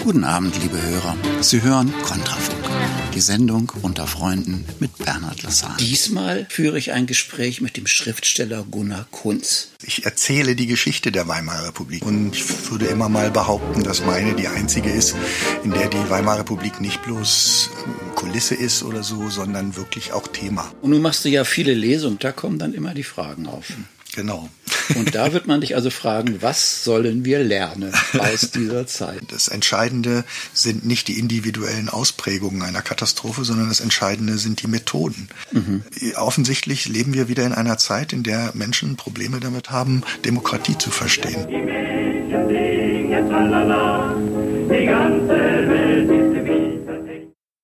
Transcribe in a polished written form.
Guten Abend, liebe Hörer. Sie hören Kontrafunk, die Sendung unter Freunden mit Bernhard Lassagne. Diesmal führe ich ein Gespräch mit dem Schriftsteller Gunnar Kunz. Ich erzähle die Geschichte der Weimarer Republik und ich würde immer mal behaupten, dass meine die einzige ist, in der die Weimarer Republik nicht bloß Kulisse ist oder so, sondern wirklich auch Thema. Und nun machst du ja viele Lesungen, da kommen dann immer die Fragen auf. Genau. Und da wird man dich also fragen, was sollen wir lernen aus dieser Zeit? Das Entscheidende sind nicht die individuellen Ausprägungen einer Katastrophe, sondern das Entscheidende sind die Methoden. Offensichtlich leben wir wieder in einer Zeit, in der Menschen Probleme damit haben, Demokratie zu verstehen. Die Mädchen singen tralala, die ganze Welt ist